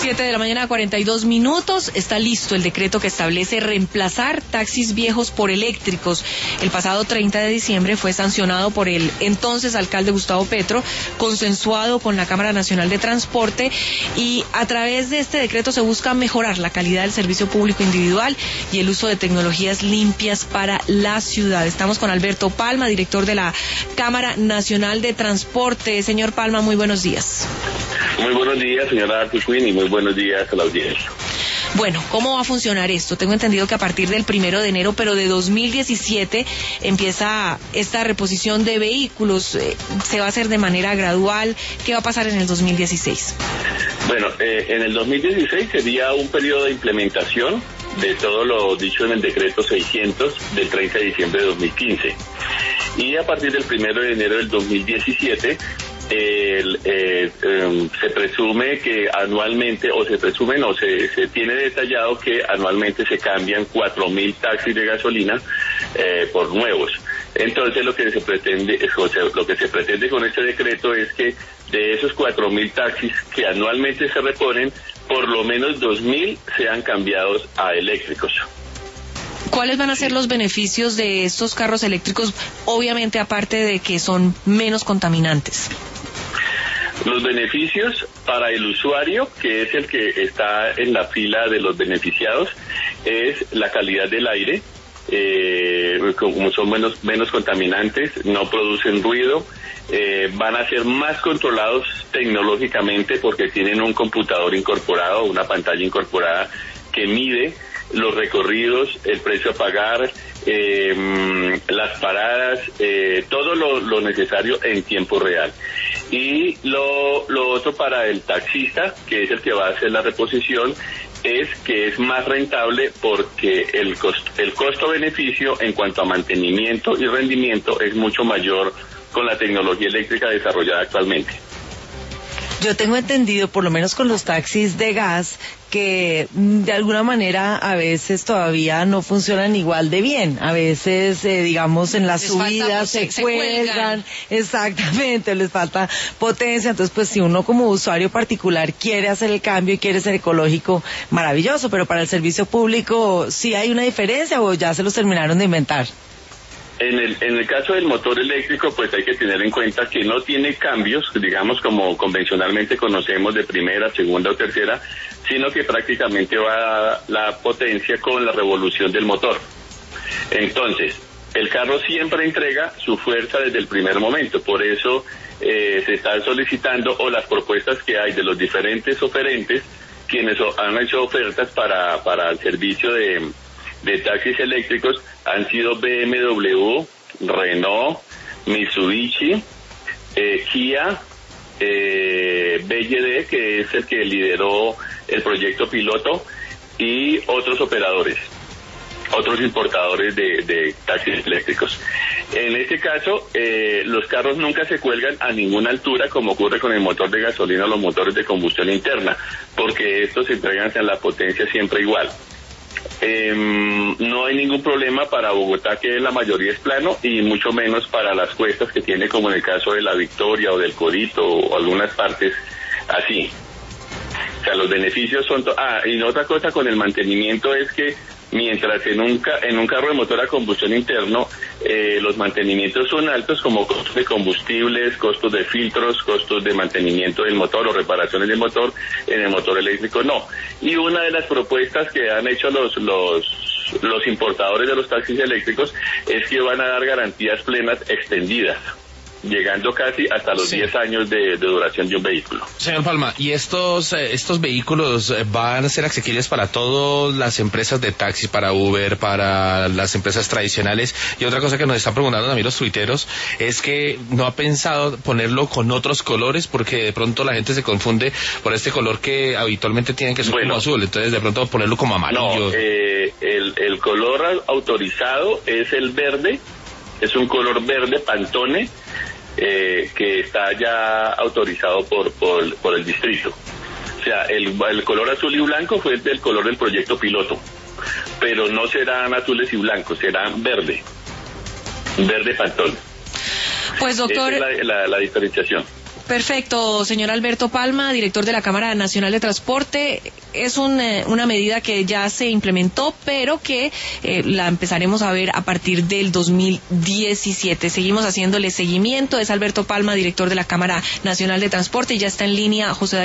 7:42 a.m. Está listo el decreto que establece reemplazar taxis viejos por eléctricos. El pasado 30 de diciembre fue sancionado por el entonces alcalde Gustavo Petro, consensuado con la Cámara Nacional de Transporte, y a través de este decreto se busca mejorar la calidad del servicio público individual y el uso de tecnologías limpias para la ciudad. Estamos con Alberto Palma, director de la Cámara Nacional de Transporte. Señor Palma, muy buenos días. Muy buenos días, señora Articuín, y muy buenos días a la audiencia. Bueno, ¿cómo va a funcionar esto? Tengo entendido que a partir del 1 de enero, pero de 2017, empieza esta reposición de vehículos. ¿Se va a hacer de manera gradual? ¿Qué va a pasar en el 2016? Bueno, en el 2016 sería un periodo de implementación de todo lo dicho en el decreto 600 del 30 de diciembre de 2015. Y a partir del 1 de enero del 2017, se presume que anualmente, se tiene detallado que anualmente se cambian 4.000 taxis de gasolina por nuevos. Entonces lo que se pretende con este decreto es que de esos 4.000 taxis que anualmente se reponen, por lo menos 2.000 sean cambiados a eléctricos. ¿Cuáles van a ser los beneficios de estos carros eléctricos, obviamente aparte de que son menos contaminantes? Los beneficios para el usuario, que es el que está en la fila de los beneficiados, es la calidad del aire, como son menos contaminantes, no producen ruido, van a ser más controlados tecnológicamente porque tienen un computador incorporado, una pantalla incorporada que mide los recorridos, el precio a pagar, las paradas, todo lo necesario en tiempo real. Y lo otro para el taxista, que es el que va a hacer la reposición, es que es más rentable porque el costo-beneficio en cuanto a mantenimiento y rendimiento es mucho mayor con la tecnología eléctrica desarrollada actualmente. Yo tengo entendido, por lo menos con los taxis de gas, que de alguna manera a veces todavía no funcionan igual de bien. A veces, digamos, en las subidas se cuelgan. Exactamente, les falta potencia. Entonces, pues si uno como usuario particular quiere hacer el cambio y quiere ser ecológico, maravilloso, pero para el servicio público, ¿sí hay una diferencia o ya se los terminaron de inventar? En el caso del motor eléctrico, pues hay que tener en cuenta que no tiene cambios, digamos, como convencionalmente conocemos de primera, segunda o tercera, sino que prácticamente va la potencia con la revolución del motor. Entonces, el carro siempre entrega su fuerza desde el primer momento, por eso se están solicitando, o las propuestas que hay de los diferentes oferentes, quienes han hecho ofertas para el servicio de taxis eléctricos, han sido BMW, Renault, Mitsubishi, Kia, BYD, que es el que lideró el proyecto piloto, y otros operadores, otros importadores de taxis eléctricos. En este caso, los carros nunca se cuelgan a ninguna altura, como ocurre con el motor de gasolina o los motores de combustión interna, porque estos entregan la potencia siempre igual. No hay ningún problema para Bogotá, que la mayoría es plano, y mucho menos para las cuestas que tiene, como en el caso de la Victoria o del Corito o algunas partes así. O sea, los beneficios son... y otra cosa con el mantenimiento es que mientras en un carro de motor a combustión interno los mantenimientos son altos, como costos de combustibles, costos de filtros, costos de mantenimiento del motor o reparaciones del motor, en el motor eléctrico no. Y una de las propuestas que han hecho los importadores de los taxis eléctricos es que van a dar garantías plenas extendidas, llegando casi hasta los 10 años de duración de un vehículo. Señor Palma, ¿y estos vehículos van a ser asequibles para todas las empresas de taxi, para Uber, para las empresas tradicionales? Y otra cosa que nos están preguntando también los tuiteros es que no ha pensado ponerlo con otros colores, porque de pronto la gente se confunde por este color que habitualmente tienen, que ser como azul, entonces de pronto ponerlo como amarillo. No, el color autorizado es el verde, es un color verde Pantone, que está ya autorizado por el distrito. O sea, el color azul y blanco fue el color del proyecto piloto, pero no serán azules y blancos, serán verde Pantone. Pues doctor, esa es la diferenciación. Perfecto, señor Alberto Palma, director de la Cámara Nacional de Transporte. Es una medida que ya se implementó, pero que la empezaremos a ver a partir del 2017. Seguimos haciéndole seguimiento. Es Alberto Palma, director de la Cámara Nacional de Transporte, y ya está en línea José